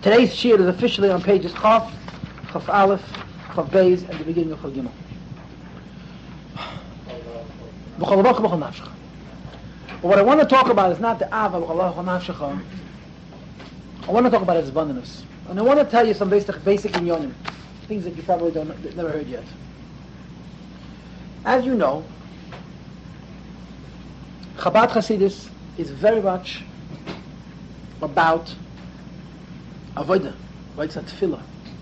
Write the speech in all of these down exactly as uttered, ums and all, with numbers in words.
Today's shiur is officially on pages Chaf, Chaf Aleph, Chaf Beis, and the beginning of Chaf Gimel. But what I want to talk about is not the Ava B'chol Nafshecha. I want to talk about its abundance. And I want to tell you some basic basic inyonim, things that you probably don't never heard yet. As you know, Chabad Hasidus is very much about avodah, avodah tefillah,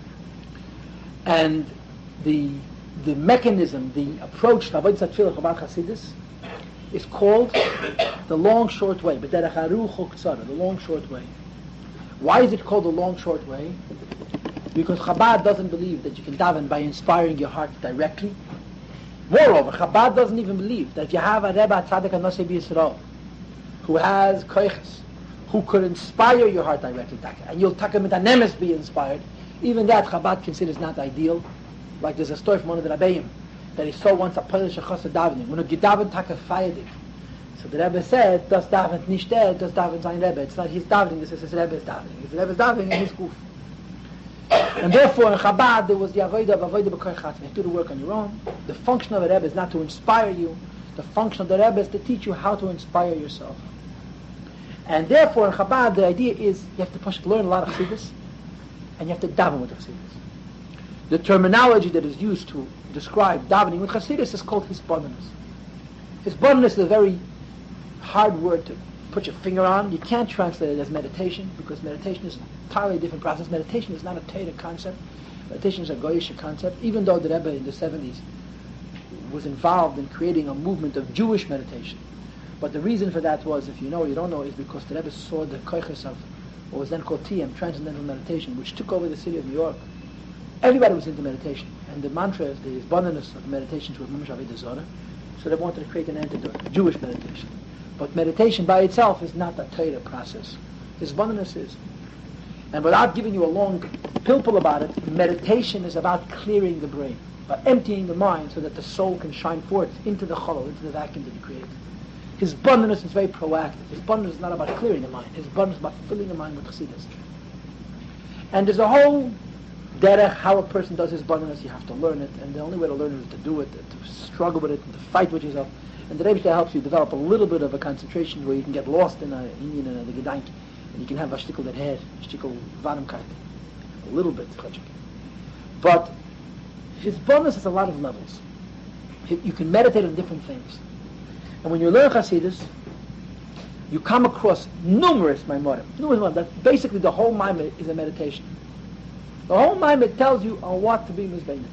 and the the mechanism, the approach to avodah tefillah Chabad Hasidus is called the long short way, b'derech haruch u'ktsara, the long short way. Why is it called the long short way? Because Chabad doesn't believe that you can daven by inspiring your heart directly. Moreover, Chabad doesn't even believe that if you have a Rebbe Tzaddik Anasei B'Yisrael who has koiches, who could inspire your heart directly, and you'll take him with an emes be inspired, even that Chabad considers not ideal. Like there's a story from one of the Rabbeim that he saw once a Polish Chassid davening. When a Gedaven take a feyedik. So the Rebbe said, "Das daven nicht der, das daven sein Rebbe." It's not his davening, this is his Rebbe's davening. His Rebbe's davening in his goof. And therefore in Chabad there was the avodah of avodah b'koich chatzmei. You do the work on your own. The function of a Rebbe is not to inspire you. The function of the Rebbe is to teach you how to inspire yourself. And therefore in Chabad the idea is you have to push, learn a lot of chassidus, and you have to daven with the chassidus. The terminology that is used to describe davening with chassidus is called hisbonenus. Hisbonenus is a very hard word to put your finger on. You can't translate it as meditation because meditation is an entirely different process. Meditation is not a Torah concept. Meditation is a Goyish concept. Even though the Rebbe in the seventies was involved in creating a movement of Jewish meditation. But the reason for that was, if you know or you don't know, is because the Rebbe saw the koiches of what was then called T M, Transcendental Meditation, which took over the city of New York. Everybody was into meditation. And the mantra, the abundance of meditations was Mamash Avodah Zorah. So they wanted to create an antidote, Jewish meditation. But meditation by itself is not a Torah process. Hisbonenus is. And without giving you a long pilpul about it, meditation is about clearing the brain, about emptying the mind so that the soul can shine forth into the cholol, into the vacuum that you create. Hisbonenus is very proactive. Hisbonenus is not about clearing the mind. Hisbonenus is about filling the mind with chassidus. And there's a whole derech how a person does hisbonenus. You have to learn it, and the only way to learn it is to do it, to struggle with it, and to fight with yourself. And the Rebbe helps you develop a little bit of a concentration where you can get lost in a Indian and the Gedanke, and you can have a shtickle that head, a shtickle vadamkeit, a little bit. But his bonus has a lot of levels. You can meditate on different things. And when you learn Hasidus, you come across numerous Maimorim. Numerous that basically the whole Maimon is a meditation. The whole Maimon tells you on what to be mizbein.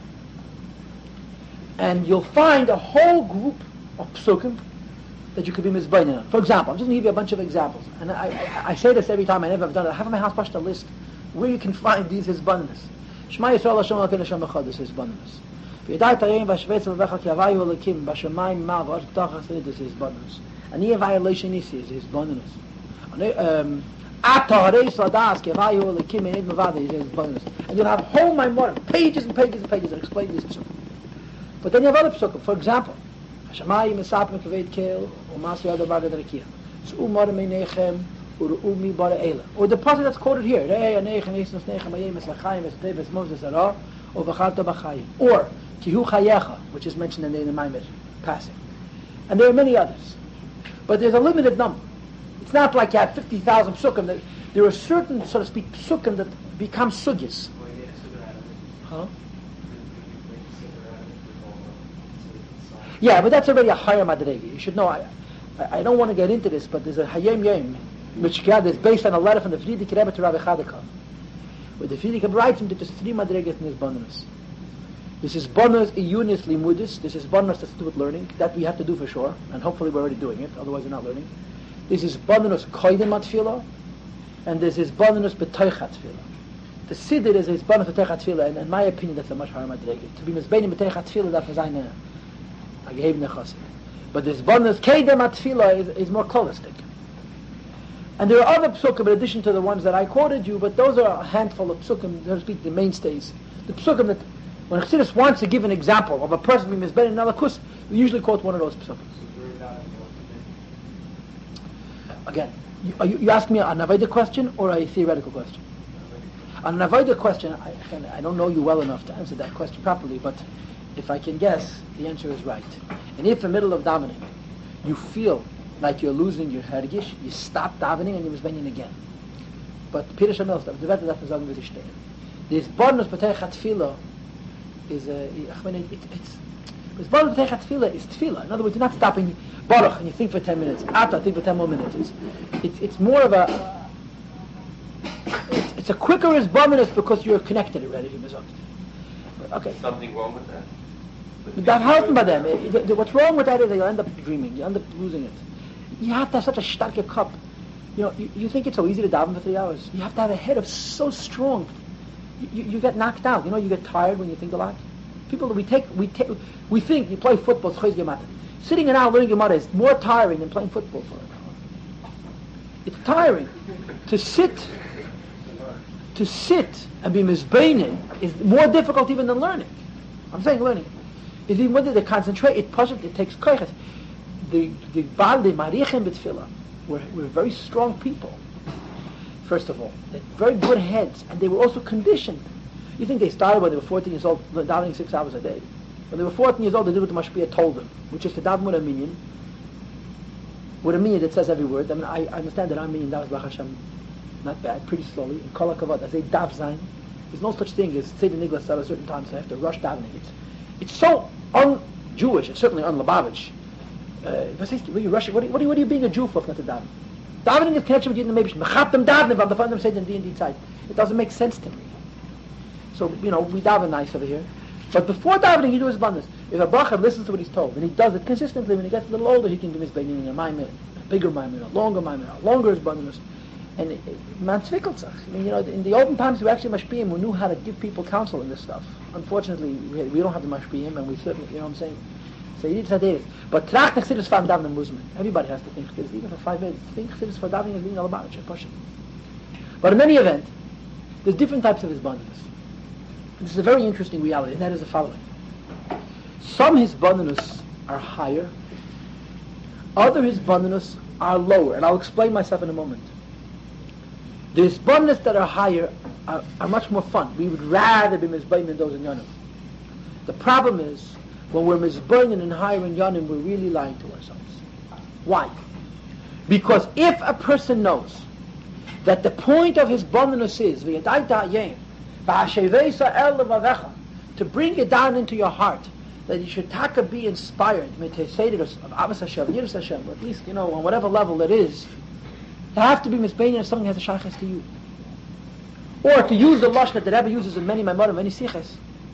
And you'll find a whole group of psukim that you could be mizbein on. For example, I'm just going to give you a bunch of examples. And I, I, I say this every time, I never have done it. I have in my house pushed a list where you can find these hisbonenus. Shema Yisrael Hashem Elokeinu Hashem Echad is hisbonenus. V'yadai Tarayim v'ashvetz v'vechak yavayu Elokim v'shamayim ma v'or t'achas rid is hisbonenus. Ani yavayu leishenisi is hisbonenus. Ata hareis ladas yavayu Elokim enid mavada is hisbonenus. And you'll have whole Maimorim, pages and pages and pages that explain these psukim. But then you have other psukim. For example, Hashemayim esapim kaved kel u'masu yad bar d'rakia. S'u mar meinechem u'ru'u mi bar eila. Or the passage that's quoted here. Re'ei anechem esnos nechem ayem es lachayim es teves moses ara u'vacharta b'chayim. Or kihu chayecha, which is mentioned in the, in the Maimed passing. And there are many others. But there's a limited number. It's not like you have fifty thousand psukim. That there are certain, so to speak, psukim that become sugyas. Huh? Yeah, but that's already a higher madregi. You should know. I, I, I don't want to get into this, but there's a Hayom Yom, which is based on a letter from the Frierdiker Rebbe to Rabbi Chadakov, where the Frierdiker writes him that there's three madregas in his bonus. This is bonus iyunis limudis. This is bonus that's to do with learning. That we have to do for sure, and hopefully we're already doing it. Otherwise, we're not learning. This is bonus koydem atfila, and this is bonus betoichat tefillah. The siddur is his bonus betoichat tefillah, and in my opinion, that's a much higher madrega. To be mizbein betoichat tefillah, that is eine. But this bonus kedem atfila is, is more holistic. And there are other psukim in addition to the ones that I quoted you, but those are a handful of psukim, so to speak, the mainstays. The psukim that, when Chassidus wants to give an example of a person being mizbein in another kus, we usually quote one of those psukim. Again, you, you, you ask me an Avodah question or a theoretical question? On an avoided question, I, again, I don't know you well enough to answer that question properly, but if I can guess, the answer is right. And if in the middle of davening, you feel like you're losing your hergish, you stop davening and you mizbeinin again. But Pirush HaMelech, the better that is with the stehen. This bonus b'teich tefillah is a, I mean, it, it, it's, this bonus b'teich tefillah is tefillah. In other words, you're not stopping baruch and you think for ten minutes, ata, think for ten more minutes. It's, it's, it's more of a, it's, it's a quicker bonus because you're connected already. Okay. Something wrong with that? That helps by them. What's wrong with that is you'll end up dreaming. You end up losing it. You have to have such a starke cup. You know, you, you think it's so easy to daven for three hours. You have to have a head of so strong. You, you get knocked out. You know, you get tired when you think a lot. People, we take, we take, we think you play football. Sitting an hour learning Gemara is more tiring than playing football for an hour. It's tiring to sit. To sit and be mizbeinin is more difficult even than learning. I'm saying learning. Is even whether they concentrate, it pushes, it takes koyches. The the Baal, the Marichim b'tefillah, were were very strong people. First of all, they had very good heads, and they were also conditioned. You think they started when they were fourteen years old, davening six hours a day. When they were fourteen years old, they did what the Mashpia told them, which is to daven with a minyan, with a minyan that says every word. I mean, I, I understand that our minyan that was Baruch Hashem, not bad, pretty slowly. In Kol HaKavod, as they dav zayin, there's no such thing as Seder Niglas at a certain time, so they have to rush davening. It's it's so un-Jewish. It's certainly un-Lubavitch. Uh, what are you rushing? What are you, what are you, what are you being a Jew for? Not to daven. Davening is connection with Yidden Meibish. Mechattem davening, but the fundam said in D and D side. It doesn't make sense to me. So you know we daven nice over here, but before davening, you do his abundance. If a bracha listens to what he's told and he does it consistently, when he gets a little older, he can give his beginning a maimer, a bigger maimer, a longer maimer, a longer his abundance. And man tzvikeltzach. I mean, you know, in the olden times, we actually mashpiyim who knew how to give people counsel in this stuff. Unfortunately, we, we don't have the mashpiyim, and we certainly, you know what I'm saying. So you need to say But trach nechsidus for davening movement. Everybody has to think chsidus, even for five minutes. Think chsidus for davening as being all about it. Push it. But in any event, there's different types of hisbonenus. This is a very interesting reality, and that is the following: some hisbonenus are higher, other hisbonenus are lower, and I'll explain myself in a moment. The hisbonenus that are higher are, are much more fun. We would rather be mizbein than those in Yonim. The problem is, when we're mizbein and higher in Yonim, we're really lying to ourselves. Why? Because if a person knows that the point of his bonus is to bring it down into your heart, that you should taka be inspired, or at least, you know, on whatever level it is, to have to be mizbein if something has a shaykhs to you. Or to use the lashon that the Rebbe uses in many Maimarim, many siches.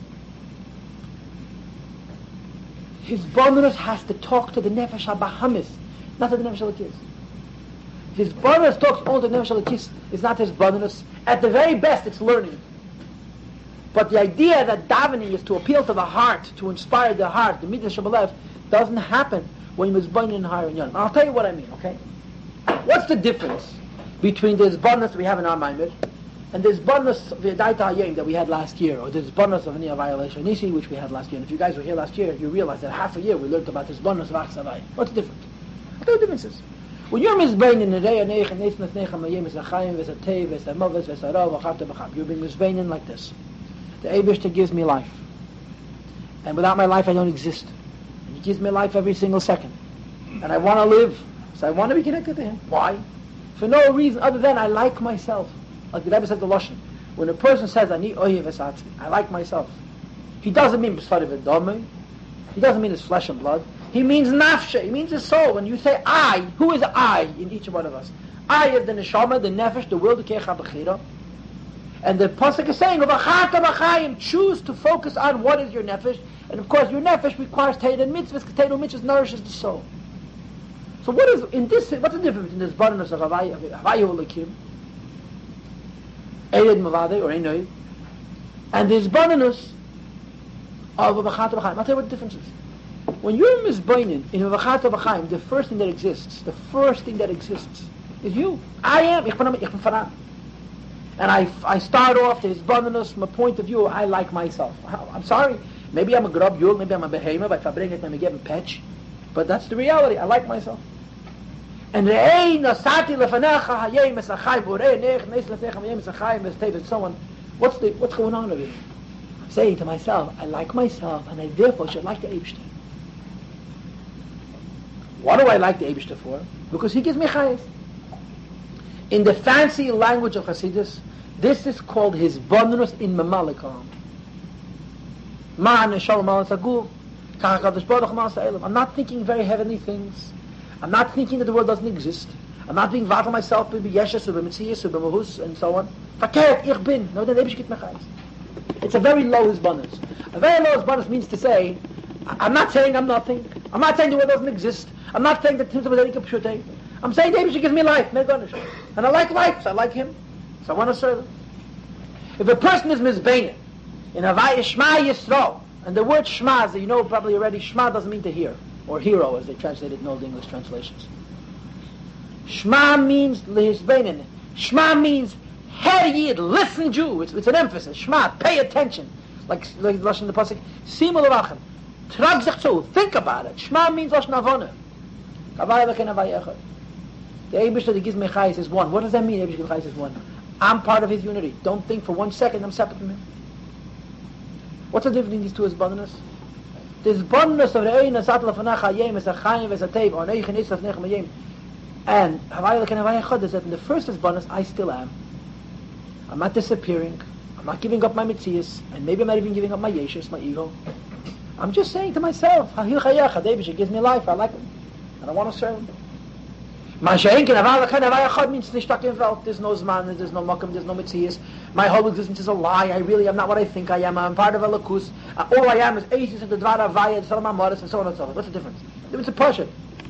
His bonus has to talk to the nefesh habahamis, not to the nefesh halakis. His bonus talks only to the nefesh halakis. It's not his bonus. At the very best, it's learning. But the idea that davening is to appeal to the heart, to inspire the heart, the midas shabalev, doesn't happen when you're mizbein and higher in Yom. I'll tell you what I mean. Okay. What's the difference between this bonus we have in our Maimir and this bonus of the Daita Hayim that we had last year, or this bonus of Aniya violation Nisi which we had last year? And if you guys were here last year, you realize that half a year we learned about this bonus of Achsavai. What's the difference? What are the differences? When you're mizbein in the Reya Neich and Neisnas Neichem Hayim V'Zachayim V'Zatei V'Zamavis V'Zarav V'Chavta V'Chav, you're being mizbein in like this. The Eibishter gives me life, and without my life I don't exist. And He gives me life every single second, and I want to live. So I want to be connected to Him. Why? For no reason other than I like myself. Like the Rebbe said the Lashon. When a person says, Ani oyev esatzi, I like myself, he doesn't mean b'sari v'domei. He doesn't mean his flesh and blood. He means nafshe. He means his soul. When you say I, who is I in each one of us? I is the neshama, the nefesh, the will, the kecha b'chira. And the pasuk is saying, V'achata b'chayim, choose to focus on what is your nefesh. And of course, your nefesh requires teid and mitzvahs, because teid and mitzvahs nourishes the soul. So what is in this? What's the difference in this bonus of Havayu Lakim, Eid Mavade or Einoi, and this bonus of V'Chata B'Chaim? I'll tell you what the difference is. When you're mizbeinin in V'Chata B'Chaim, the first thing that exists, the first thing that exists is you. I am. Ich bin ich bin Farah. And I, I start off to his bonus from a point of view. I like myself. I'm sorry. Maybe I'm a grub yul. Maybe I'm a behemoth. If I bring it, let me get a patch. But that's the reality. I like myself. And Re'ei nasati lefanecha hayei mesachai v'orei nech nes lefnecha hayei mesachai mestei and so on. What's the what's going on over here? I'm saying to myself, I like myself, and I therefore should like the Eibishter. What do I like the Eibishter for? Because he gives me chayes. In the fancy language of Hasidus, this is called his bonus in Mamalikam. Man shalom al saguf, kachakadosh baruch hu ma'aseh. I'm not thinking very heavenly things. I'm not thinking that the world doesn't exist. I'm not being vatal myself, be yeshes, be mitzias, be mahus, and so on. Verkehrt, ich bin. No, the Eibishter gibt mir chayes. It's a very low bonus. A very low bonus means to say, I'm not saying I'm nothing. I'm not saying the world doesn't exist. I'm not saying that things are very computer. I'm saying the Eibishter gives me life, and I like life, so I like him, so I want to serve him. If a person is mizbein in Havaya Shema Yisrael, and the word Shema, that you know probably already, Shema doesn't mean to hear, or hero as they translate it in all the English translations. Shema means lehizbeinin. Shema means hear yid, listen Jew. It's, it's an emphasis. Shema, pay attention. Like like Lashon in the pasuk, simu l'rachem, trag sich zu, think about it. Shema means Lashon avona. Havaya v'ken havaya echad. The Eibishter that gives me chayes is one. What does that mean? Eibishter gives chayes is one. I'm part of his unity. Don't think for one second I'm separate from him. What's the difference in these two hizbonenus? The hizbonenus of the Ein Asat Lefanacha Hayem is a Chayim is a Tev, or Neich and Isaf Nechem Hayem. And Havaya Lekin Havaya Chod is that in the first hizbonenus I still am. I'm not disappearing. I'm not giving up my mitzias, and maybe I'm not even giving up my yeshus, my ego. I'm just saying to myself, Hahil Chayecha, the Eibishter gives me life, I like him, and I want to serve him. Man she'enkin Havaya Lekin Havaya Chod means nicht stuck in Welt. There's no Zman, there's no Mokum, there's no mitzias. My whole existence is a lie. I really am not what I think I am. I'm part of a lakus. Uh, all I am is Eisis and the Dvar Havaya, the Salam HaMoris, and so on and so on. What's the difference? It's a portion.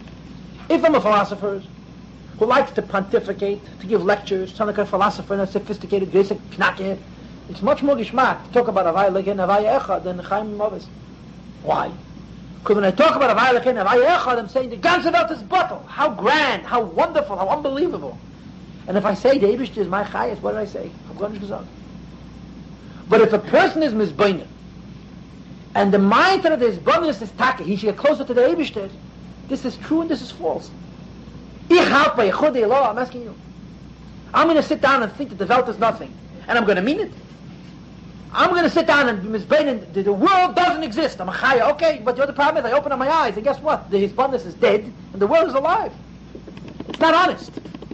If I'm a philosopher who likes to pontificate, to give lectures, sound like a philosopher in a sophisticated, basic knacke, it's much more gishmak to talk about Havaya Lekin Havaya Echad than Chaim Movis. Why? Because when I talk about Havaya Lekin Havaya Echad, I'm saying the ganze Welt is bottle. How grand, how wonderful, how unbelievable. And if I say the Eibishter is my chayes, what did I say? I'm going to gesagt. But if a person is mizbein, and the mind of his bonus is taka, he should get closer to the Eibishter, this is true and this is false. Ich halt by Yechudei Eloah, I'm asking you. I'm going to sit down and think that the Welt is nothing. And I'm going to mean it. I'm going to sit down and be mizbein, and the, the world doesn't exist. I'm a chaya, okay, but the other problem is I open up my eyes, and guess what? The, his bonus is dead, and the world is alive. It's not honest.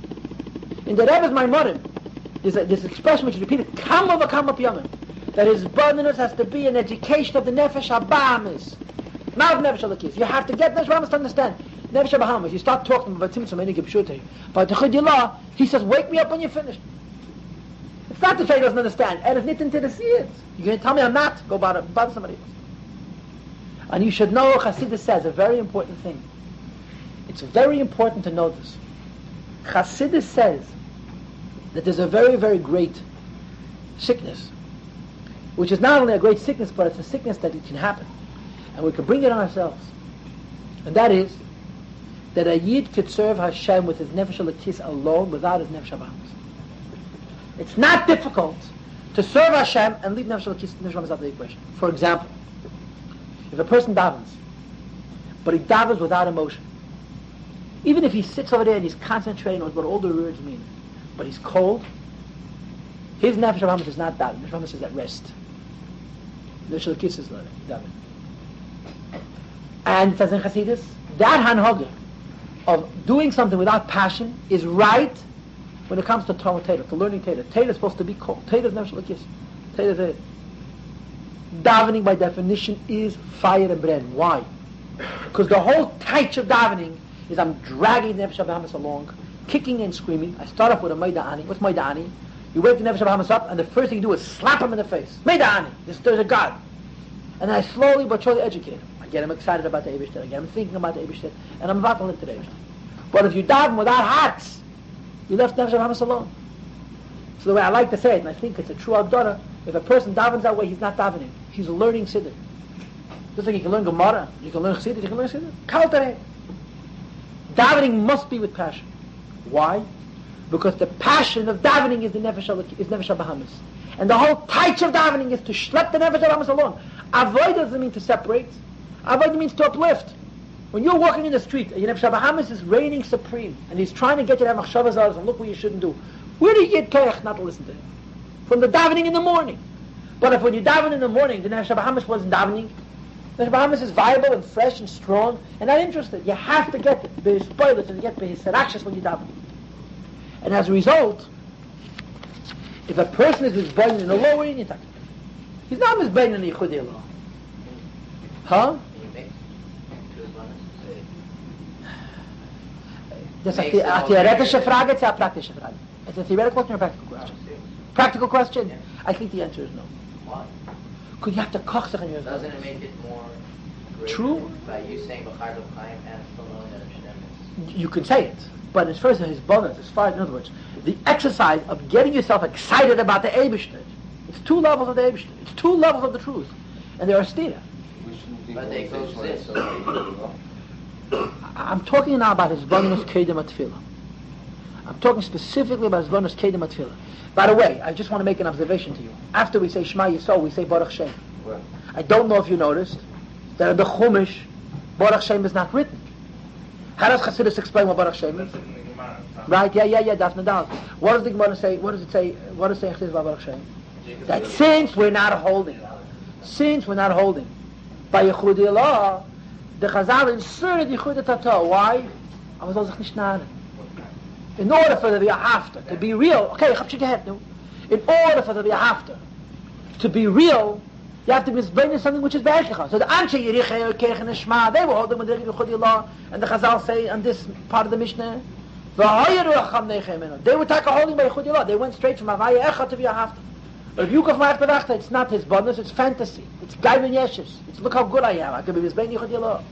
In the Rebbe's Maimorim, there's a, this expression which is repeated, Kama v'kama piyamim, that his bonus has to be an education of the Nefesh HaBahamis, not of Nefesh HaLakis. You have to get Nefesh HaBahamis to understand. Nefesh HaBahamis, you start talking about Tzimtzum Eini Gibshutei, but the Chidiyah, he says, wake me up when you're finished. It's not to say he doesn't understand, and it's not to see it. You're going to tell me I'm not, go bother, bother somebody else. And you should know, Chassidus says, a very important thing. It's very important to know this. Chassidus says that there's a very, very great sickness, which is not only a great sickness, but it's a sickness that it can happen, and we can bring it on ourselves. And that is that a Yid could serve Hashem with his Nefesh HaLakis alone, without his Nefesh HaBahamis. It's not difficult to serve Hashem and leave Nefesh HaLakis Nefesh HaBahamis out of the equation. For example, if a person davens, but he davens without emotion, even if he sits over there and he's concentrating on what all the words mean, but he's cold, his Nefesh HaBahamis is not daven. Nefesh HaBahamis is at rest. Nefesh HaLakis is daven. And it says in Chassidus, that hanhogah of doing something without passion is right when it comes to Talmud Torah, to learning Torah. Torah is supposed to be cold. Torah is Nefesh HaLakis. Torah is davening by definition is fire and bread. Why? Because the whole taich of davening is I'm dragging the Nefesh HaBahamis along, kicking and screaming. I start off with a Maida Ani. What's Maida Ani? You wake the Nefesh HaBahamis up, and the first thing you do is slap him in the face. Maida Ani. There's, there's a God. And then I slowly but surely educate him. I get him excited about the Eibishter. I get him thinking about the Eibishter. And I'm about to live to the Eibishter. But if you daven without hearts, you left Nefesh HaBahamis alone. So the way I like to say it, and I think it's a true Agdara, if a person davens that way, he's not davening. He's learning Siddur. Just like you can learn Gemara, you can learn Chassidus, you can learn Siddur. Kal Tareh. Davening must be with passion. Why? Because the passion of davening is the Nefesh HaLakis, is Nefesh HaBahamis. And the whole taich of davening is to schlep the Nefesh HaBahamis along. Avoid doesn't mean to separate. Avoid means to uplift. When you're walking in the street, and your Nefesh HaBahamis is reigning supreme, and he's trying to get you to have machshavas and look what you shouldn't do. Where do you get koyach not to listen to him? from the davening in the morning. But if when you daven in the morning, the Nefesh Bahamas wasn't davening, the Nefesh Bahamas is viable and fresh and strong and not interested. You have to get it. Be spoiled and get be serachus when you daven. And as a result, if a person is misbein in a lower in he's not misbein in the Yichud Elah. Huh? That's a, the- a theoretische Frage, it's a praktische Frage. It's a theoretical question or a practical question? Practical question? Yeah. I think the answer is no. Why? Could you have to koch sich on your Doesn't it make it more greater True. by you saying B'char Chaim and still knowing that it's Shemesh? You can say it, but as far as his bonus, as far as, in other words, the exercise of getting yourself excited about the Eibishter, it's two levels of the Eibishter, it's two levels of the truth, and they are stira. But they coexist. I'm talking now about his bonus kedem atfila. I'm talking specifically about his bonus kedem atfila. By the way, I just want to make an observation to you. After we say Shema Yisrael, we say Baruch Shem. Right. I don't know if you noticed that in the Chumash, Baruch Shem is not written. How does Chassidus explain what Baruch Shem is? Right? Yeah, yeah, yeah. That's Nadal. What does the Gemara say? What does it say? What does it say about Baruch Shem? That since we're not holding, since we're not holding, by Yichud Elah, the Chazal inserted Yichud Tato. Why? I was also nicht. In order for there to be a hafter, to be real, okay, in order for there to be a hafter, to be real, you have to be misbein something which is be'ekecha. So the Anshe Yeriche, Kerech, and Shema, they were holding with the Yichud Elah, and the Chazal say on this part of the Mishnah, they were taking holding by Yichud Elah. They went straight from Havaya Echa to be a hafter. But if you go from Hafter Vachta, it's not his bonus, it's fantasy. It's Gaivan Yeshes. It's look how good I am. I could be misbein Yichud Elah.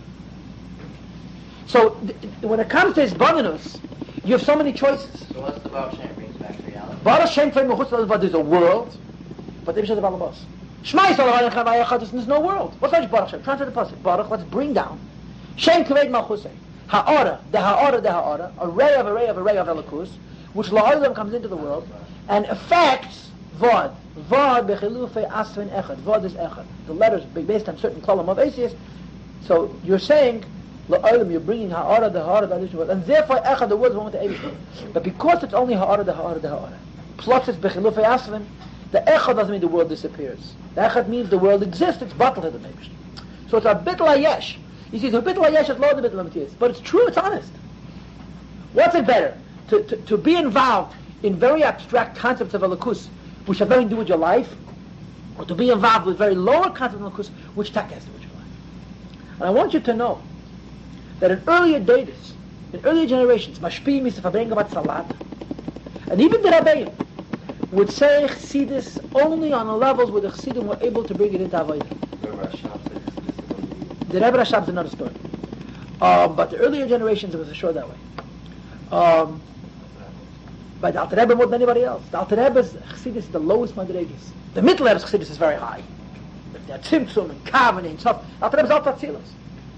So th- when it comes to his bonus, you have so many choices. So what's the Baruch Shem brings back to reality? Baruch Shem Fein Mechutz Lelvad is a world, but the Mishnah is a Balabas. Shema Yisrael Avayim Chavayim Echad, there's no world. What's like Baruch Shem? Translate the pasuk. Baruch, let's bring down. Shem Kaved Malchusay. Ha'ara, the Ha'ara, the Ha'ara, array of array of array of Elikus, which La'olam comes into the world, and affects Vod. Vod Bechilufei Asvin Echad. Vod is Echad. The letters based on certain column of Asius. So you're saying, La'olam, you're bringing Ha'ara, the Ha'ara, the additional word, and therefore Echad, the word is one with the Eibush. But because it's only Ha'ara, the Ha'ara, the Ha'ara, plus it's Bechilufei Asvin, the Echad doesn't mean the world disappears. The Echad means the world exists, it's bottled in the Eibush. So it's a bit layesh. You see, it's a bit layesh, it's loads of bit limitias. But it's true, it's honest. What's it better? To, to, to be involved in very abstract concepts of Elikus, which have nothing to do with your life, or to be involved with very lower concepts of Elikus, which tak has to do with your life. And I want you to know that in earlier days, in earlier generations, Mashpi means to verbringen wat salat, and even the Rabbeim would say Chassidus only on the levels where the Chassidim were able to bring it into Avodah. The Rebbe Rashab is another story. Um, but the earlier generations, it was sure that way. Um, but the Alter Rebbe more than anybody else. The Alter Rebbe's Chassidus is the lowest Madregas. The Middle Rebbe's Chassidus is very high. They're Tzimtzum and Kavan and stuff. The Alter Rebbe's Alter Tzilas.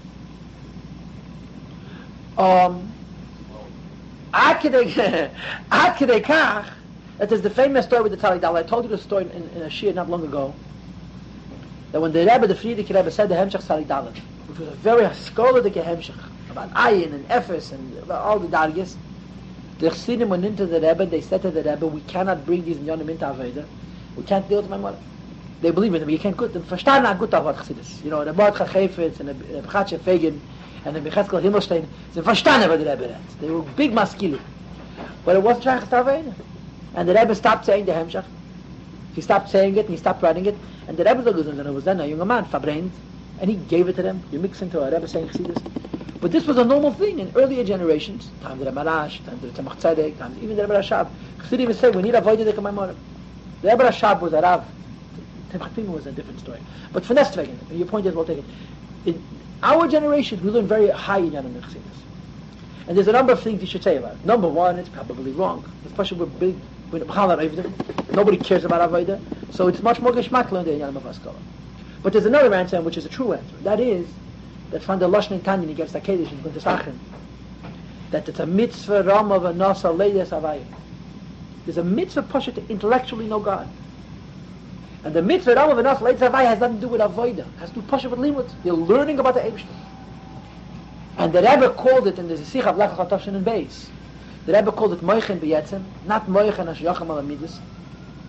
Um, Ad Kedei Kach, that is the famous story with the Tali Dal. I told you the story in, in a Shir not long ago. That when the Rebbe, the Frierdiker Rebbe, said the Hemshech Tali Dal, which was a very scholarly Hemshech, about Ayin and Ephes and about all the Dargis, the Chassidim went into the Rebbe, they said to the Rebbe, we cannot bring these Yonim into Aveda, we can't deal with my mother. They believe in them, you can't good them. Verstehen not good about Chassidus. You know, the Mordechai Chayfetz and the Bchatche Fegin and the Becheskel Himmelstein, they verstehen what the Rebbe read. They were big maskili. But it wasn't Shayach Aveda. And the Rebbe stopped saying the Hemshech. He stopped saying it and he stopped writing it. And the Rebbe was then a young man, Fabrein, and he gave it to them. You mix into a Rebbe saying Chassidus. But this was a normal thing in earlier generations. Time the Rebbe Rash, time the Tzemach Tzedek, time even the Rebbe Rashab. Chassidim would say, we need avoid the Kamaimorim. The Rebbe Rashab was a Rav. Tzemach Tzedek was a different story. But for Nestwegen, your point is well taken. In our generation, we learn very high in Yanim Chassidus. And there's a number of things you should say about it. Number one, it's probably wrong. Especially we're big, we're nobody cares about Avodah. So it's much more geschmack learned in Yanim Avaskala. But there's another answer, which is a true answer. That is, that from the Lashon Tanyan against the Kedesh in Gunter that it's a mitzvah ram of a nasa leidas avayim. There's a mitzvah pasha to intellectually know God. And the mitzvah ram of a nasa leidas avayim has nothing to do with avodah. It has to do pasha with limud. You're learning about the Eibishter. And the Rebbe called it in the Zisich of Lechach HaTavshin and Beis. The Rebbe called it moichen beyetzem, not moichen as yacham al amidus.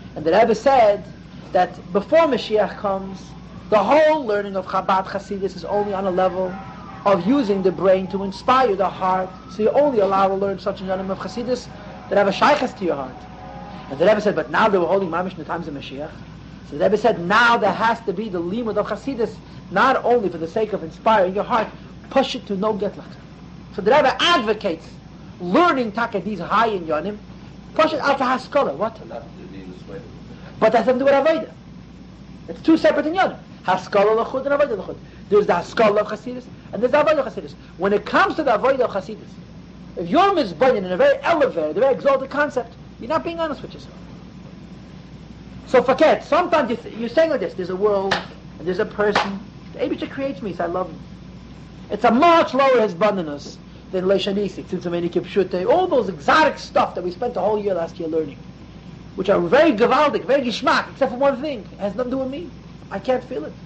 And the Rebbe said that before Mashiach comes, the whole learning of Chabad Hasidus is only on a level of using the brain to inspire the heart. So you're only allowed to learn such a learning of Hasidus that have a shaykhs to your heart. And the Rebbe said, but now they were holding mamish in the times of Mashiach. So the Rebbe said, now there has to be the limud of Hasidus, not only for the sake of inspiring your heart, push it to no getlach. So the Rebbe advocates learning taka these high in yonim, push it out to haskalah. What? But that's nothing to do with avodah. It's two separate in yonim. Haskalah lechud and avodah lechud. There's the haskalah of Hasidus and there's the avodah of Hasidus. When it comes to the avodah of Hasidus, if you're mizbayin in a very elevated, a very exalted concept, you're not being honest with yourself. So forget. Sometimes you th- you're saying like this: there's a world and there's a person. The Eibusher creates me, so I love him. It's a much lower hezbonenus than leishanisik, tzimtzumeni kipshute, all those exotic stuff that we spent the whole year last year learning, which are very gewaldic, very geschmack, except for one thing: it has nothing to do with me. I can't feel it.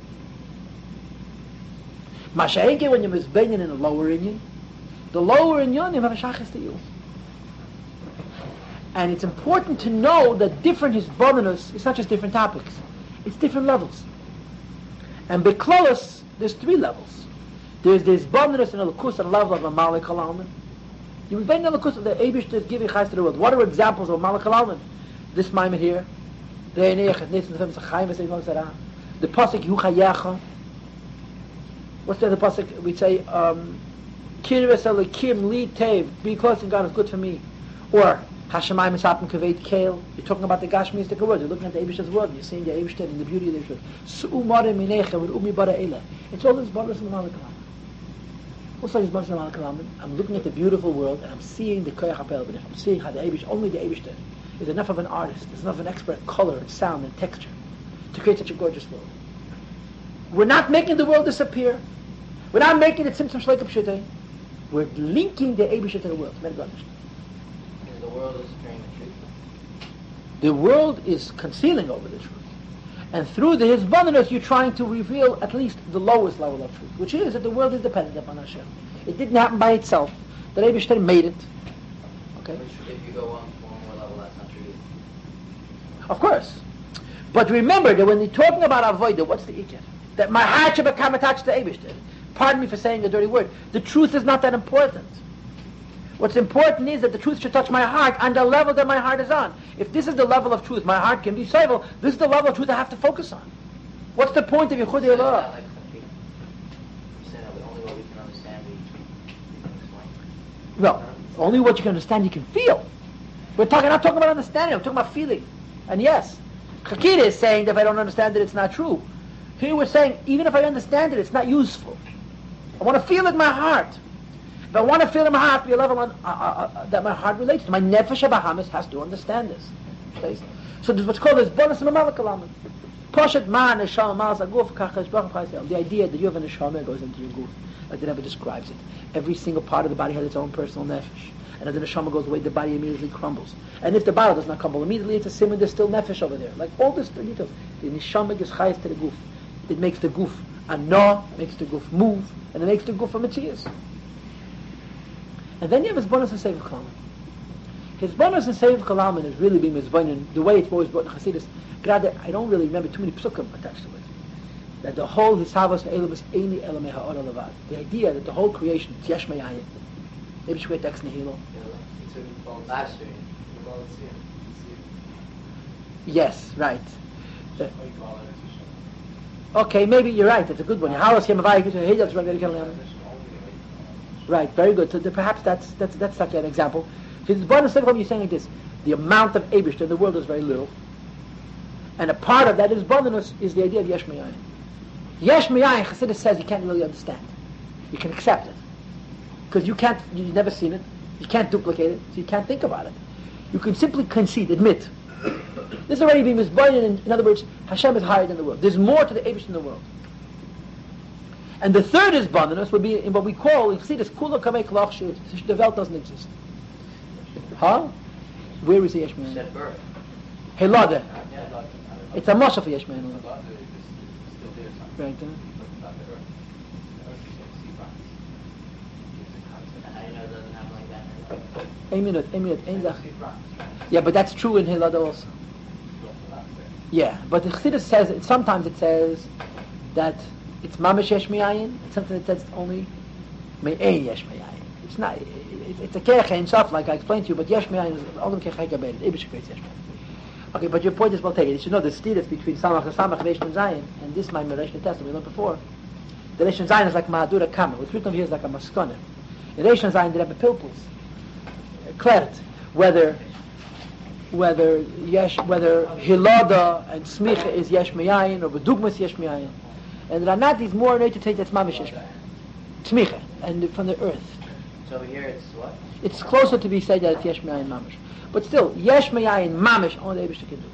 Masha'enke, when you're mizbeinin in a lower inyan, the lower inyanim have a shachis to you. And it's important to know that different hezbonenus is not just different topics; it's different levels. And beklolus, there's three levels. There's this bonus and a lakus and level of a Malik Alalman. You would bring the lakus of the Eibush to give chayes to the world. What are examples of Malik Alalman? This maimer here. The pasuk Yuchayacha. What's the other pasuk? We say um Kirves Elikim Li Tev. Be close to God is good for me. Or Hashemayim Esapim Kaveit Kale. You're talking about the Gashmistic world. You're looking at the Eibush's world. You're seeing the Eibush and the beauty of the Eibush. Su'umare Minechem with Umi Bara Eila. It's all this bonus of Malik Alalman. I'm looking at the beautiful world and I'm seeing the koyach hapel. I'm seeing how the Eibush, only the Eibush is enough of an artist, is enough of an expert at color and sound and texture to create such a gorgeous world. We're not making the world disappear. We're not making it simsim shleikab shitei. We're linking the Eibush to the world. Because the world is obscuring the truth. The world is concealing over the truth. And through the hezbonenus, you're trying to reveal at least the lowest level of truth, which is that the world is dependent upon Hashem. It didn't happen by itself. The Eibusher made it. Okay. If you go one, one more level, that's not true. Of course. But remember that when you're talking about avodah, what's the ikar? That my heart should become attached to Eibusher. Pardon me for saying a dirty word. The truth is not that important. What's important is that the truth should touch my heart on the level that my heart is on. If this is the level of truth, my heart can be stable. This is the level of truth I have to focus on. What's the point of Yichudei Eloah? Like you say that only what we can understand we can explain. Well, only what you can understand you can feel. We're talking, not talking about understanding, we're talking about feeling. And yes, Chakira is saying that if I don't understand it, it's not true. Here we're saying, even if I understand it, it's not useful. I want to feel it in my heart. If I want to feel in my heart, be a level on, uh, uh, uh, that my heart relates to. My nefesh abahamis has to understand this. Okay? So this is what's called this bonus of Malik Alalman. Poshet ma neshama ma'al zaguf kachash b'achim chayisel. The idea that you have a neshama goes into your guf, like the Rebbe describes it. Every single part of the body has its own personal nefesh. And as the neshama goes away, the body immediately crumbles. And if the body does not crumble immediately, it's a simon, there's still nefesh over there. Like all this details. The neshama gives chayis to the guf. It makes the guf anah, makes the guf move, and it makes the guf a mitzias. And then you have his bonus and save of Kalaman. His bonus and save of Kalaman is really being mizbayin the way it's always brought in Chassidus. I don't really remember too many psukim attached to it. That the whole hisavos elam is eini elamei ha'or levad. The idea that the whole creation is yesh me'ayin. Maybe she text nehilo. Yes, right. Uh, okay, maybe you're right. That's a good one. Right, very good. So the, perhaps that's that's that's such an example. If it's bonus of you're saying like this, the amount of Eibush in the world is very little, and a part of that is bonus is the idea of yesh me'ayin. Yesh me'ayin, Chassidus says you can't really understand. You can accept it because you can't. You've never seen it. You can't duplicate it, so you can't think about it. You can simply concede, admit. This is already being misborn. In, in other words, Hashem is higher than the world. There's more to the Eibush in the world. And the third is bonus would be in what we call, you see this kula kamei klach shut. The Welt doesn't exist. Huh? Where is the yesh me'ayin? Helade. It's a mashal for yesh me'ayin. Right. Uh? A minute, a minute, ein zach. Yeah, but that's true in Helade also. Yeah, but the Chassidus says, sometimes it says that it's mamish yesh miyayin, and sometimes it says only me'ein yesh miyayin. It's not, it, it's a kecha and stuff like I explained to you, but yesh miyayin is only kecha kabed, Eibush creates yesh miyayin. Okay, but your point is well taken. You should know the stidus between Samach and Samach, Reish and Zayin, and this my Reish and Testament we learned before. The Reish and Zayin is like Mahadura Kama, what's written over here is like a Maskana. In Reish and Zayin, they have a pilpus, cleared, whether whether yesh, whether hilada and smicha is yesh miyayin or bedugmas yesh miyayin, and Ranat is more ready to take that's mamish yesh smicha and from the earth. So over here it's what? It's closer to be said that it's yesh miyayin mamish, but still yesh miyayin mamish only the Eibush can do.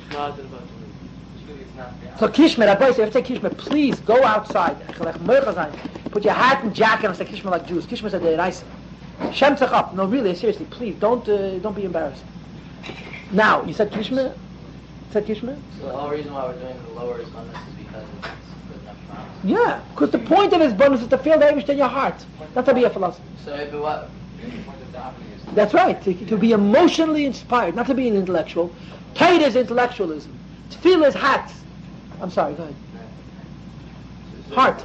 So kishmer, I boy say, if you say kishmer, please go outside. Put your hat and jacket and say kishmer like Jews. Kishmer said the rice. Shem up. No, really, seriously, please don't uh, don't be embarrassed. Now, you said Kishma? You said Kishma? So the whole reason why we're doing the lower is on this is because it's good enough promise. Yeah, because the point of his bonus is to feel the Eibush in your heart, not to be a philosopher. So if it was... That's right, to, to be emotionally inspired, not to be an intellectual. Tight is intellectualism. To feel his hat. I'm sorry, go ahead. Heart.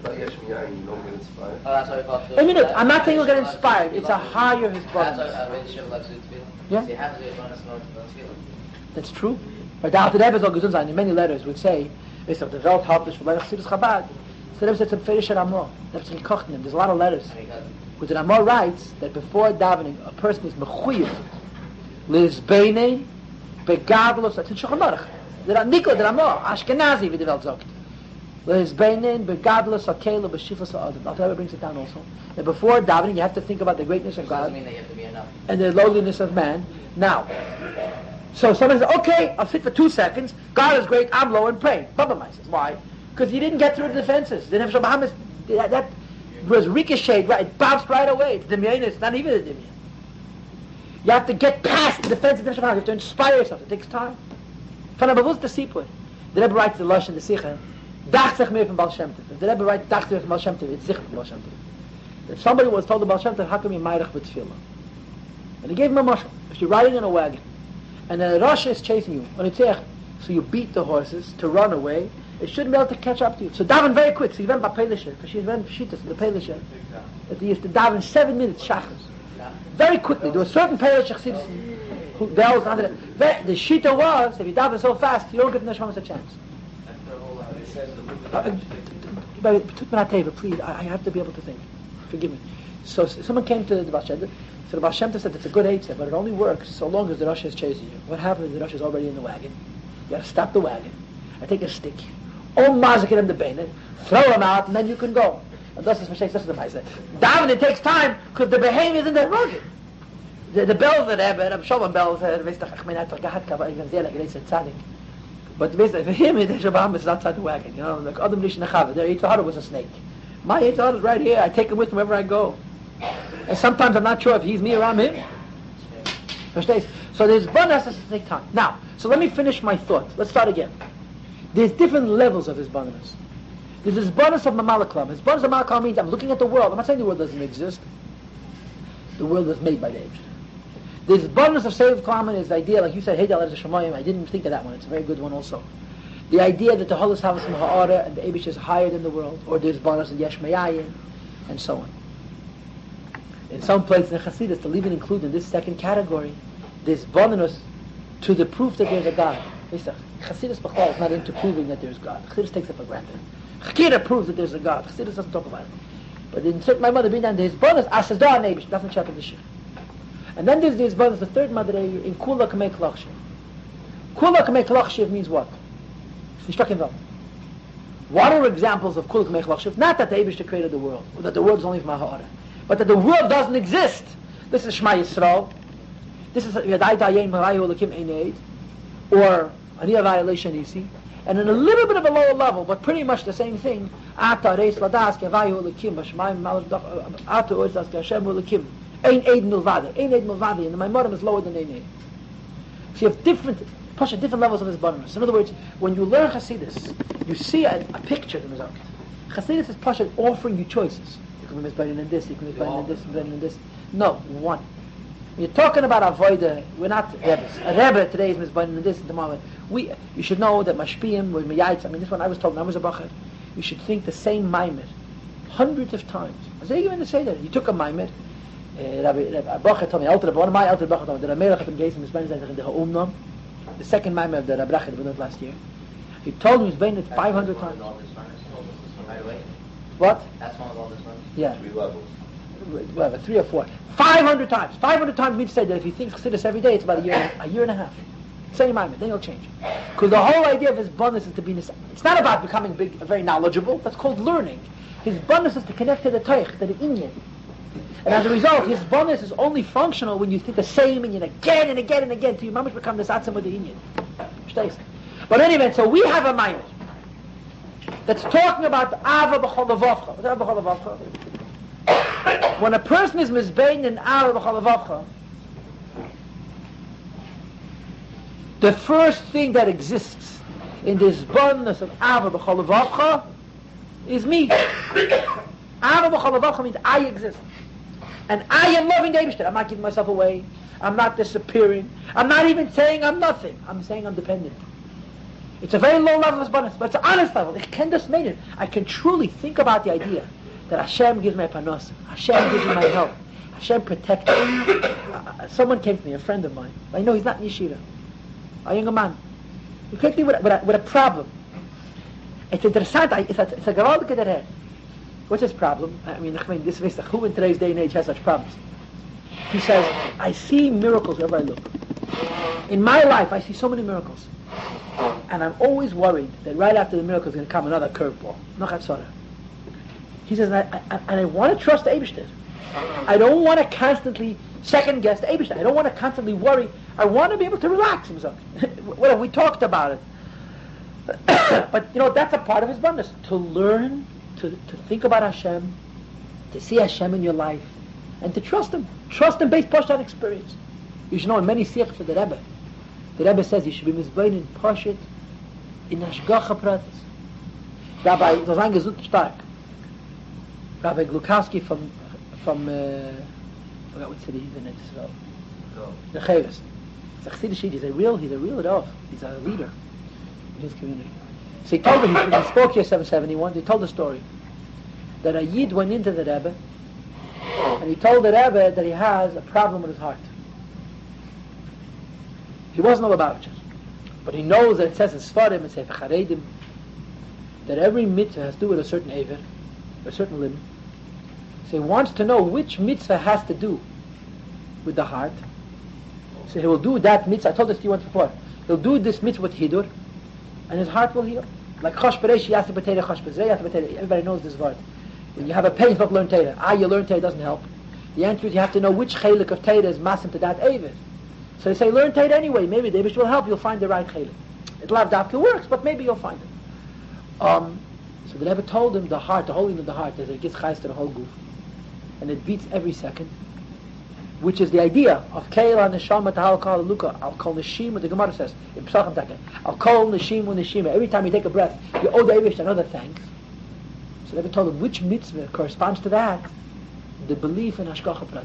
Oh, that's why we call it... A minute, I'm not saying you'll get inspired. It's a higher his That's bonus. why I really should like to feel. Yeah. See, how does it bonus know to feel? That's true. But the Alter Rebbe Zol Gesund sein, in many letters would say, it's of the Welt Hauptlich for Leich Chassidus Chabad. So the Rebbe said, Ferish Ramah. That's in Kochnim. There's a lot of letters. Because the Ramah writes that before davening, a person is mechuyev lizbeinen begadlos. That's in Shulchan Aruch. The Nikol, the Ramah, Ashkenazi, wie die Welt sagt. Lizbeinen begadlos akela b'shifas ha'adam. Alter Rebbe brings it down also. That before davening, you have to think about the greatness of God. Doesn't mean that you have to be enough. And the lowliness of man. Now, so someone says, okay, I'll sit for two seconds. God is great, I'm low and pray. Baba says, why? Because you didn't get through the defenses. The Nefesh Bahamas, that, that was ricocheted, right? It bounced right away. It's Dimyan, it's not even a Dimyan. You have to get past the defenses of the Nefesh Bahamas. You have to inspire yourself. It takes time. Van der Bewusst the Sipur. The Rebbe writes the Lush and the Sikha. Dach sich mehr from Baal Shem Tov. The Rebbe writes Dach sich from Baal Shem Tov. It's Zich from Baal Shem Tov. If somebody was told about Baal Shem Tov, how come you mayrach with tefillah? And he gave him a mushroom. If you're riding in a wagon, and a Russia is chasing you, on a tzech, so you beat the horses to run away, it shouldn't be able to catch up to you. So daven very quick. So you went by Pelisha, because she went Pshitas in the Pelisha. That he used to daven seven minutes shachas. Very quickly. There was certain Pelisha who bells under it. The Shita was, if you daven so fast, you don't give the Neshama a chance. Uh, uh, please, I, I have to be able to think. Forgive me. So s- someone came to the Baal Shem Tov. So the Baal Shem Tov said it's a good eitzah, but it only works so long as the Rosh is chasing you. What happens if the Rosh is already in the wagon? You got to stop the wagon. I take a stick, oh mazik him the beinet, throw him out, and then you can go. And thus is Mashiach. This is the Ma'aseh. Davening it takes time because the behavior isn't that rugged. The, the bells that have it, I'm sure bells that weißt du, ich meine einfach gehabt, aber ich bin sehr lecker, it's tzaddik. But weißt du, for him, the Shabbat is outside the wagon. You know, like Adam Lish Nechav, their Yitzhak was a snake. My Yitzhak is right here. I take him with me wherever I go. And sometimes I'm not sure if he's me or I'm him. Verstehst? So there's bonus has to take time. Now, so let me finish my thought. Let's start again. There's different levels of his bonus. There's this bonus of Mamalaklam. His bonus of Mamalaklam means I'm looking at the world. I'm not saying the world doesn't exist. The world was made by the age. This bonus of Seif Klaman is the idea, like you said, Hedel as a Shemayim. I didn't think of that one. It's a very good one also. The idea that the Holos Havas Maha'ara and the Eibush is higher than the world, or there's bonus in Yesh Mayayin, and so on. In some places in Chassidus, to even include in this second category, there's bonus to the proof that there's a God. Chassidus B'chol is not into proving that there's God. Chassidus takes it for granted. Chakira proves that there's a God. Chassidus doesn't talk about it. But in certain my mother being down, there's bonus, Asazdah and Eibush, doesn't check the shir. And then there's this bonus, the third Madre, in Kula Kamei Kalachshiv. Kula Kamei Kalachshiv means what? What are examples of Kula Kamei Kalachshiv? Not that the Eibush created the world, or that the world is only from Ha'ara, but that the world doesn't exist. This is Shema Yisrael. This is Yadai Dayen Marayu Lakim Eineid, or Aniyavai Leishanisi. And in a little bit of a lower level, but pretty much the same thing, Ata Reis Ladas Kevayu Lakim, Bashmaim Malach Ata Ois Das Kashem Lakim. Ein Eid Milvada. Ein Eid Milvada. And the Maimorim is lower than Ein Eid. So you have different, push at different levels of his bonus. In other words, when you learn Hasidus, you see a, a picture of the result. Hasidus is push at offering you choices. You can be better than this, you can be better than this, better than this. No, one. When you're talking about avoida, we're not Rebbes. A Rebbe today is misbein in this and tomorrow. We, you should know that Mashpiyim were Miyayitz. I mean, this one I was told when I was a Bachar. You should think the same Maimer hundreds of times. I was even to say that. You took a Maimer. Uh, Rabbi, Rabbi Bachar told me, Alter, one of my Alter Bachar told me, that Amelech ben Gesim misbein in the Ha'umnam, the second Maimer of the Rabbi Rachel we learned last year. He told me misbein it five hundred times. Right away. What? That's one of all this ones? Yeah. Three levels. Whatever, three or four. Five hundred times. Five hundred times we've said that if you think Chassidus every day, it's about a year, a year and a half. Same moment, then you'll change. Because the whole idea of his bonus is to be, it's not about becoming big, very knowledgeable. That's called learning. His bonus is to connect to the Toich, to the Inyan. And as a result, his bonus is only functional when you think the same Inyan again and again and again till you mamish become the Satzim with the Inyan. Verstehst? But anyway, so we have a mind that's talking about Ava b'chol levavcha. What's Ava b'chol levavcha? When a person is mizbein in Ava b'chol levavcha, the first thing that exists in this bonus of Ava b'chol levavcha is me. Ava b'chol levavcha means I exist. And I am loving the Eibishter. I'm not giving myself away. I'm not disappearing. I'm not even saying I'm nothing. I'm saying I'm dependent. It's a very low level of bonus, but it's an honest level. It can just make it. I can truly think about the idea that Hashem gives me a panos. Hashem gives me my help. Hashem protects me. Uh, someone came to me, a friend of mine. I know he's not in yeshiva. A younger man. He came to me with, a- with, a, with a problem. It's interessant. I- It's a, it's a gewaltige der. What's his problem? I mean, I mean this is who in today's day and age has such problems? He says, I see miracles wherever I look. In my life, I see so many miracles. And I'm always worried that right after the miracle is going to come another curveball. Nachat Sarah. He says, I, I, and I want to trust the Eibishter. I don't want to constantly second guess the Eibishter. I don't want to constantly worry. I want to be able to relax himself. Well, we talked about it. But, you know, that's a part of his bonus. To learn, to, to think about Hashem, to see Hashem in your life, and to trust Him. Trust Him based on experience. You should know in many sikhs of the Rebbe, the Rebbe says you should be misbein in Pashit, in Hashgacha Pratis. Rabbi, das ist ein gesund stark. Rabbi Glukowski from, from, uh, I forgot what city he's in Israel. The Chavis. He's a Chassidish Yid. He's a real, he's a real Rav. He's a leader in his community. So he told me, he, he spoke here seven seventy-one, he told the story that a Yid went into the Rebbe and he told the Rebbe that he has a problem with his heart. He doesn't know about it, but he knows that it says in Sfarim and Sefer Charedim that every mitzvah has to do with a certain aver, a certain limb. So he wants to know which mitzvah has to do with the heart. So he will do that mitzvah. I told this to you once before. He'll do this mitzvah with hidur, and his heart will heal. Like chosh bereish yaseh b'teireh, chosh b'zeh yaseh b'teireh. Everybody knows this word. When you have a pain, you don't learn Torah. Ah, you learn Torah doesn't help. The answer is you have to know which chelik of Torah is masim to that aver. So they say, learn Torah anyway. Maybe the Eibush will help. You'll find the right chelik. It lav dafka works, but maybe you'll find it. Um, so the Rebbe told him the heart, the holding of the heart, that it gets chayes to the whole goof, and it beats every second, which is the idea of keila neshama tahal kol luka al kol neshim. What the Gemara says in Pesachim Taka, al kol neshim neshima. Every time you take a breath, you owe the Eibush another thanks. So the Rebbe told him which mitzvah corresponds to that, the belief in hashgacha pratis.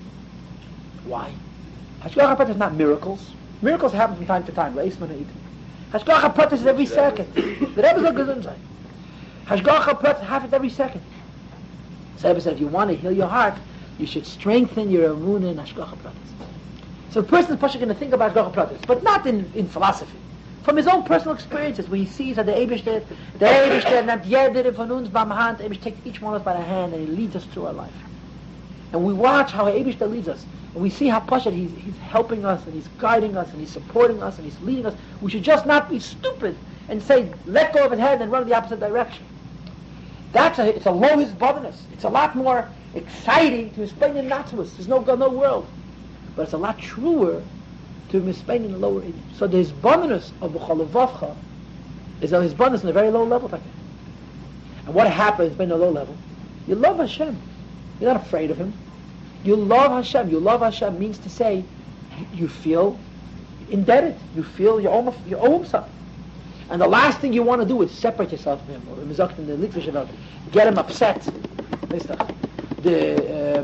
Why? Hashgacha pratis is not miracles. Miracles happen from time to time. Hashgacha pratis is every second. The Rebbe is not gesund. Hashgacha pratis happens every second. So the Rebbe said, if you want to heal your heart, you should strengthen your emunah in hashgacha pratis. So a person is probably going to think about hashgacha pratis, but not in, in philosophy. From his own personal experiences, where he sees that the Eibishter, the Eibishter nimmt jeder von uns beim Hand, Eibishter takes each one of us by the hand and he leads us through our life. And we watch how Eibishter leads us, and we see how Pashat he's, he's helping us, and he's guiding us, and he's supporting us, and he's leading us. We should just not be stupid and say, let go of his head and run in the opposite direction. That's a, it's a low hisbodinus. It's a lot more exciting to explain in Natzus. There's no God, no world. But it's a lot truer to explain in the lower image. So the hisbodinus of B'chol Levavcha is a hisbodinus on a very low level. And what happens in a low level? You love Hashem. You're not afraid of Him. You love Hashem. You love Hashem means to say you feel indebted. You feel you owe, you owe Him something. And the last thing you want to do is separate yourself from Him. Or in the Litvish about get Him upset. The, um, and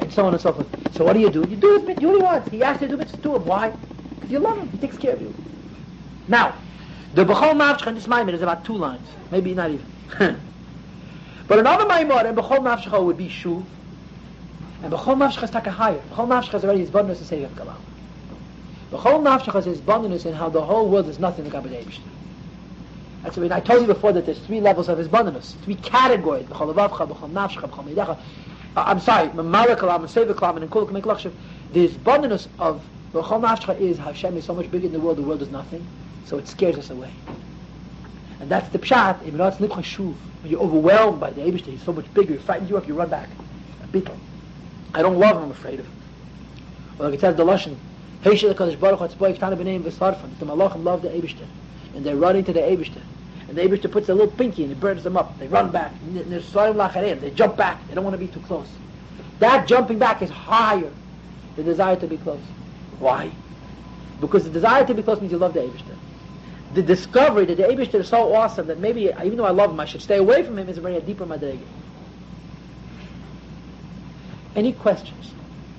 and so on and so forth. So what do you do? You do it, you really want. He asks you to do it, do him. Why? Because you love him. He takes care of you. Now, the B'chol Nafshecha in this Maimon is about two lines, maybe not even. But another Maimon in B'chol Nafshecha would be Shuv, and B'chol Nafshecha is taka higher. B'chol Nafshecha is already his bonus to save of Kalam. B'chol Nafshecha is his bonus in how the whole world is nothing to Gabbard Eibishter. That's what I, mean, I told you before that there's three levels of his bonus, three categories. B'chol Avavcha, B'chol Nafshecha, B'chol Meidecha. Uh, I'm sorry, Mamala Kalam and Seva Kalam and Kulak Mek Lakshav. His bonus of B'chol Nafshecha is Hashem is so much bigger than the world, the world is nothing, so it scares us away. And that's the pshat. Even though it's nibcha shuv, when you're overwhelmed by the Eibishter, he's so much bigger. He frightens you up, you run back. A beetle. I don't love him. I'm afraid of him. Well, like it says the lashon, Heishel Hakadosh Baruch Hu Tzboy Ktana B'neim V'Sarfan. The malachim love the Eibishter, and they run into the Eibishter, and the Eibishter puts a little pinky and it burns them up. They run back. And they're slarim lachareim. They jump back. They don't want to be too close. That jumping back is higher than the desire to be close. Why? Because the desire to be close means you love the Eibishter. The discovery that the Eibishter is so awesome that maybe, even though I love him, I should stay away from him is a very deeper madrega. Any questions?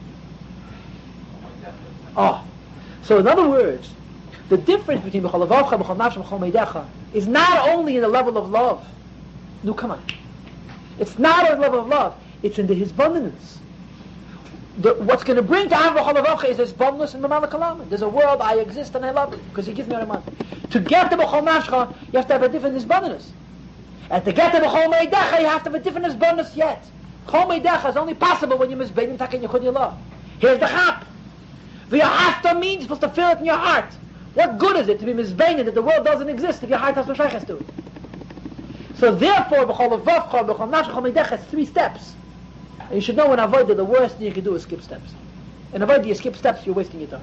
Oh. So in other words, the difference between B'chol Avavcha, B'chol Nafshecha, B'chol Meidecha is not only in the level of love. No, come on. It's not at the level of love. It's in the his abundance. The, what's going to bring to Av B'chol Avavcha is his abundance in the Mamala Kalam. There's a world, I exist and I love it because he gives me all the money. To get to B'chol Nafshecha, you have to have a different abundance. And to get to B'chol Meidecha, you have to have a different abundance yet. B'chol Meidecha is only possible when you misbein tak in Yechud Yillah. Here's the chap. V'yahafta means supposed to feel it in your heart. What good is it to be misbein that the world doesn't exist if your heart has no shaykhs to it? So therefore, B'chol Avavcha, B'chol Nafshecha, B'chol Meidecha is three steps. And you should know in avoid that the worst thing you can do is skip steps. And avoid you skip steps, you're wasting your time.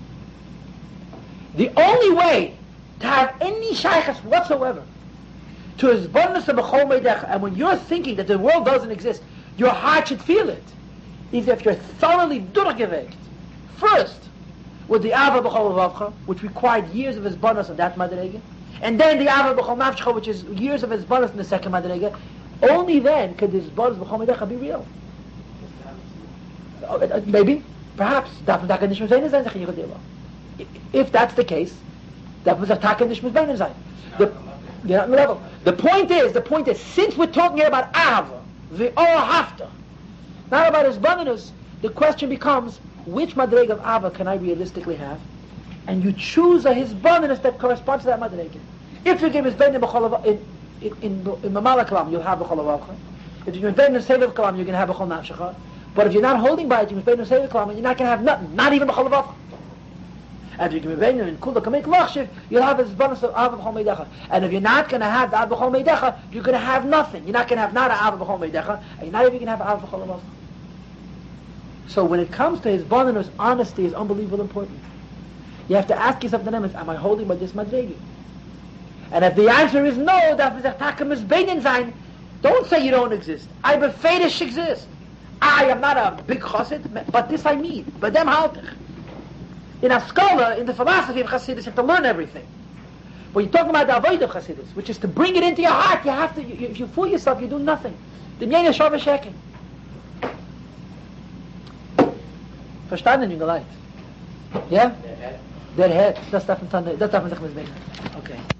The only way to have any shaykhs whatsoever to his bonus of B'chol Meidecha, and when you're thinking that the world doesn't exist, your heart should feel it, is if you're thoroughly durchgewegt, first with the Ava B'chol Avavcha, which required years of his bonus on that madrega, and then the Ava B'chol Nafshecha, which is years of his bonus in the second madrega. Only then could this bonus B'chol Meidecha be real. Uh, maybe, perhaps, if that's the case, that was a takandish mizbein zayin. The yeah, level. The point is, the point is, since we're talking here about Ava, the or hafta, not about his bonus, the question becomes, which madrega of Ava can I realistically have? And you choose a his bonus that corresponds to that madrega. If you give his bein in in in in Mamala Kalam, you'll have B'chol Avavcha. If you give bein in Seviv Kalam, you're going to have B'chol Nafshecha. But if you're not holding by it, you give bein in Seviv Kalam, you're not going to have nothing, not even B'chol Avavcha. And if you give bein in Kulak Mek Lakshav, you'll have his bonus of Av B'chol Meidecha. And if you're not going to have the Av B'chol Meidecha, you're going to have nothing. You're not going to have not a Av B'chol Meidecha, and you're not even going to have Av B'chol Avavcha. So when it comes to his bonus, honesty is unbelievably important. You have to ask yourself the name is, am I holding by this madregi? And if the answer is no, that is a beinin zayin, don't say you don't exist. I befedish exist. I am not a big chassid, but this I need. But them haltich. In a scholar, in the philosophy of Chassidus, you have to learn everything. When you're talking about the avoid of Chassidus, which is to bring it into your heart, you have to. You, if you fool yourself, you do nothing. The miyanya shava shekin. Verstanden, Junge Leute? Ja? Der Head. Das darf man dann, das darf man sich misbeinen. Okay.